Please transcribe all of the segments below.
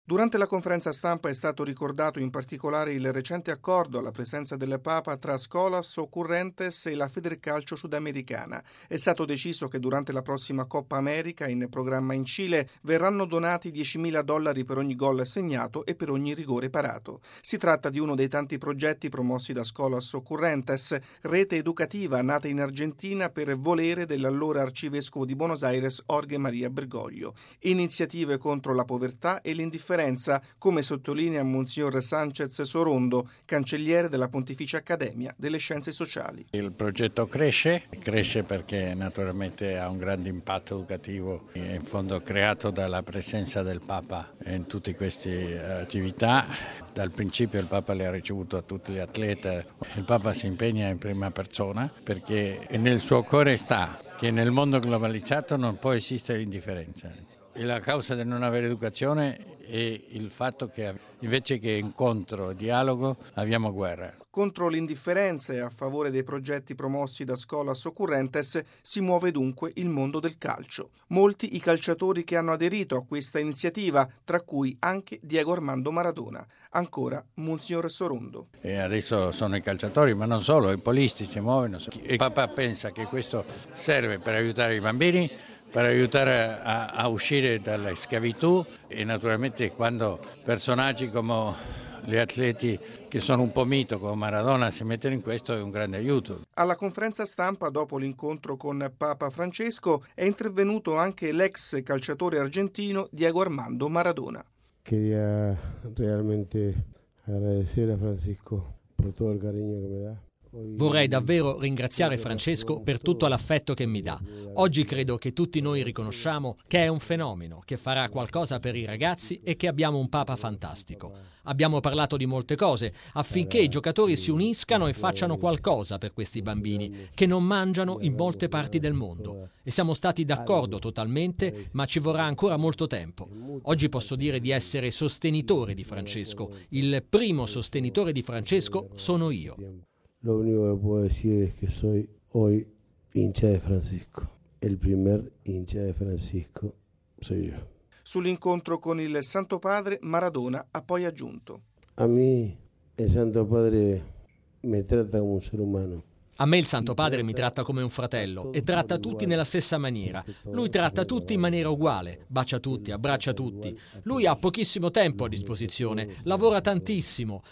Durante la conferenza stampa è stato ricordato in particolare il recente accordo alla presenza del Papa tra Scholas Occurrentes e la Federcalcio Sudamericana. È stato deciso che durante la prossima Coppa America, in programma in Cile, verranno donati $10.000 per ogni gol segnato e per ogni rigore parato. Si tratta di uno dei tanti progetti promossi da Scholas Occurrentes, rete educativa nata in Argentina per volere dell'allora arcivescovo di Buenos Aires Jorge Maria Bergoglio. Iniziative contro la povertà e l'indifferenza, come sottolinea Monsignor Sánchez Sorondo, cancelliere della Pontificia Accademia delle Scienze Sociali. Il progetto cresce perché naturalmente ha un grande impatto educativo, in fondo creato dalla presenza del Papa in tutte queste attività. Dal principio il Papa le ha ricevuto a tutti gli atleti. Il Papa si impegna in prima persona perché nel suo cuore sta che nel mondo globalizzato non può esistere l'indifferenza. E la causa del non avere educazione è il fatto che invece che incontro e dialogo abbiamo guerra. Contro l'indifferenza e a favore dei progetti promossi da Scholas Occurrentes si muove dunque il mondo del calcio. Molti i calciatori che hanno aderito a questa iniziativa, tra cui anche Diego Armando Maradona. Ancora Monsignor Sorondo. E adesso sono i calciatori, ma non solo, i polisti si muovono. Il Papa pensa che questo serve per aiutare i bambini, per aiutare a uscire dalla schiavitù e naturalmente quando personaggi come gli atleti che sono un po' mito come Maradona si mettono in questo è un grande aiuto. Alla conferenza stampa dopo l'incontro con Papa Francesco è intervenuto anche l'ex calciatore argentino Diego Armando Maradona. Quería realmente agradecer a Francisco por todo el cariño que me da. Vorrei davvero ringraziare Francesco per tutto l'affetto che mi dà. Oggi credo che tutti noi riconosciamo che è un fenomeno, che farà qualcosa per i ragazzi e che abbiamo un Papa fantastico. Abbiamo parlato di molte cose affinché i giocatori si uniscano e facciano qualcosa per questi bambini che non mangiano in molte parti del mondo. E siamo stati d'accordo totalmente, ma ci vorrà ancora molto tempo. Oggi posso dire di essere sostenitore di Francesco. Il primo sostenitore di Francesco sono io. Lo único que puedo decir es que soy hoy hincha de Francisco. El primer hincha de Francisco soy yo. Sull'incontro con il Santo Padre, Maradona ha poi aggiunto: A mí el Santo Padre me trata como un ser humano. A me il Santo Padre mi tratta come un fratello e tratta tutti nella stessa maniera. Lui tratta tutti in maniera uguale, bacia tutti, abbraccia tutti. Lui ha pochissimo tempo a disposizione, lavora tantissimo,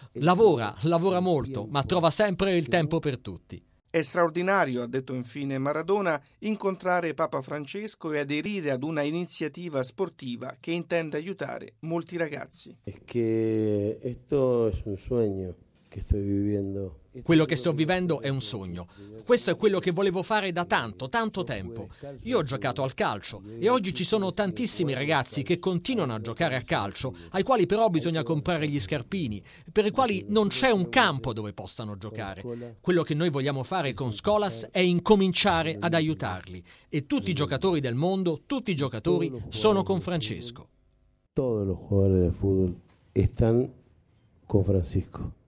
lavora molto, ma trova sempre il tempo per tutti. È straordinario, ha detto infine Maradona, incontrare Papa Francesco e aderire ad una iniziativa sportiva che intende aiutare molti ragazzi. Es que esto es un sueño que estoy viviendo. Quello che sto vivendo è un sogno. Questo è quello che volevo fare da tanto tempo. Io ho giocato al calcio e oggi ci sono tantissimi ragazzi che continuano a giocare a calcio, ai quali però bisogna comprare gli scarpini, per i quali non c'è un campo dove possano giocare. Quello che noi vogliamo fare con Scholas è incominciare ad aiutarli. E tutti i giocatori del mondo, tutti i giocatori sono con Francesco. Todos los jugadores de fútbol están con Francisco.